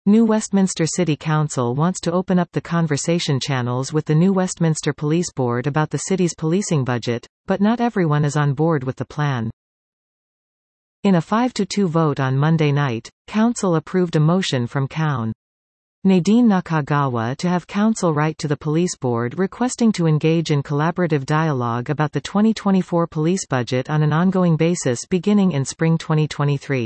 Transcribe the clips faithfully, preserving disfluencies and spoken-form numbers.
New Westminster City Council wants to open up the conversation channels with the New Westminster Police Board about the city's policing budget, but not everyone is on board with the plan. In a five to two vote on Monday night, Council approved a motion from Coun. Nadine Nakagawa to have Council write to the Police Board requesting to engage in collaborative dialogue about the twenty twenty-four police budget on an ongoing basis beginning in spring twenty twenty-three.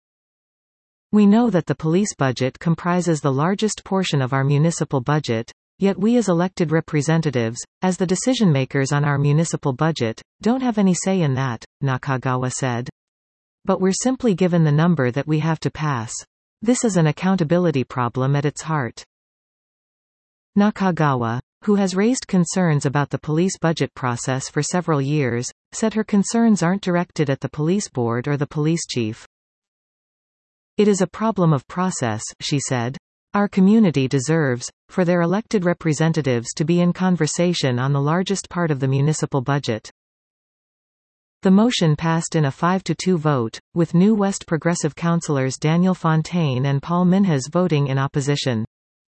We know that the police budget comprises the largest portion of our municipal budget, yet we as elected representatives, as the decision-makers on our municipal budget, don't have any say in that, Nakagawa said. But we're simply given the number that we have to pass. This is an accountability problem at its heart. Nakagawa, who has raised concerns about the police budget process for several years, said her concerns aren't directed at the police board or the police chief. It is a problem of process, she said. Our community deserves, for their elected representatives to be in conversation on the largest part of the municipal budget. The motion passed in a five to two vote, with New West Progressive councillors Daniel Fontaine and Paul Minhas voting in opposition.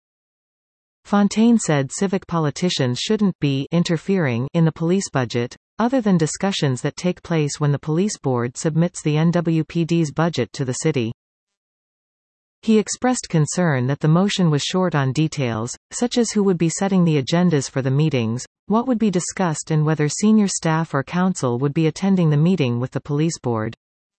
Fontaine said civic politicians shouldn't be interfering in the police budget, other than discussions that take place when the police board submits the N W P D's budget to the city. He expressed concern that the motion was short on details, such as who would be setting the agendas for the meetings, what would be discussed and whether senior staff or council would be attending the meeting with the police board.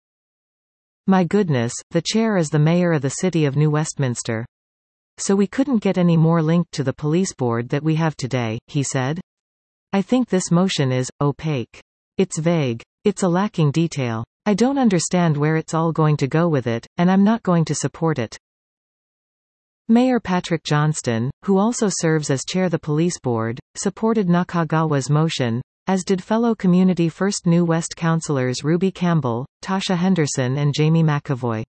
My goodness, the chair is the mayor of the city of New Westminster. So we couldn't get any more linked to the police board that we have today, he said. I think this motion is opaque. It's vague. It's a lacking detail. I don't understand where it's all going to go with it, and I'm not going to support it. Mayor Patrick Johnston, who also serves as chair of the police board, supported Nakagawa's motion, as did fellow Community First New West councillors Ruby Campbell, Tasha Henderson and Jamie McAvoy.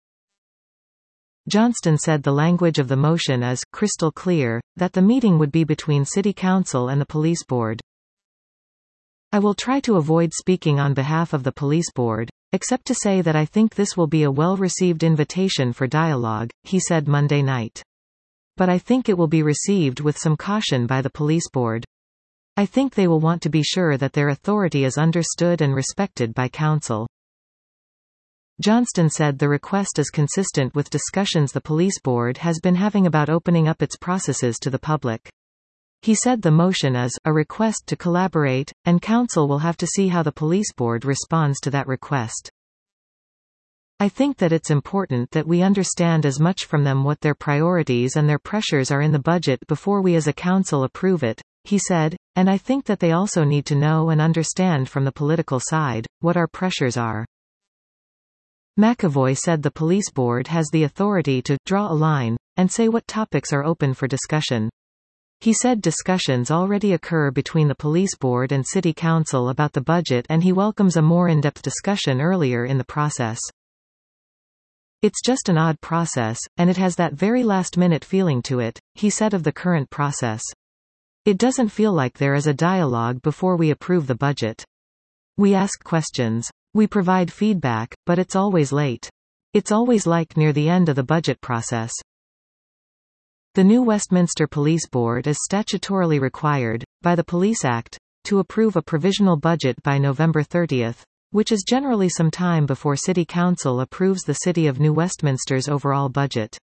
Johnston said the language of the motion is crystal clear, that the meeting would be between City Council and the police board. I will try to avoid speaking on behalf of the police board, except to say that I think this will be a well-received invitation for dialogue, he said Monday night. But I think it will be received with some caution by the police board. I think they will want to be sure that their authority is understood and respected by council. Johnston said the request is consistent with discussions the police board has been having about opening up its processes to the public. He said the motion is a request to collaborate, and council will have to see how the police board responds to that request. I think that it's important that we understand as much from them what their priorities and their pressures are in the budget before we as a council approve it, he said, and I think that they also need to know and understand from the political side, what our pressures are. McAvoy said the police board has the authority to draw a line, and say what topics are open for discussion. He said discussions already occur between the police board and city council about the budget and he welcomes a more in-depth discussion earlier in the process. It's just an odd process, and it has that very last-minute feeling to it, he said of the current process. It doesn't feel like there is a dialogue before we approve the budget. We ask questions. We provide feedback, but it's always late. It's always like near the end of the budget process. The New Westminster Police Board is statutorily required, by the Police Act, to approve a provisional budget by November thirtieth, which is generally some time before City Council approves the City of New Westminster's overall budget.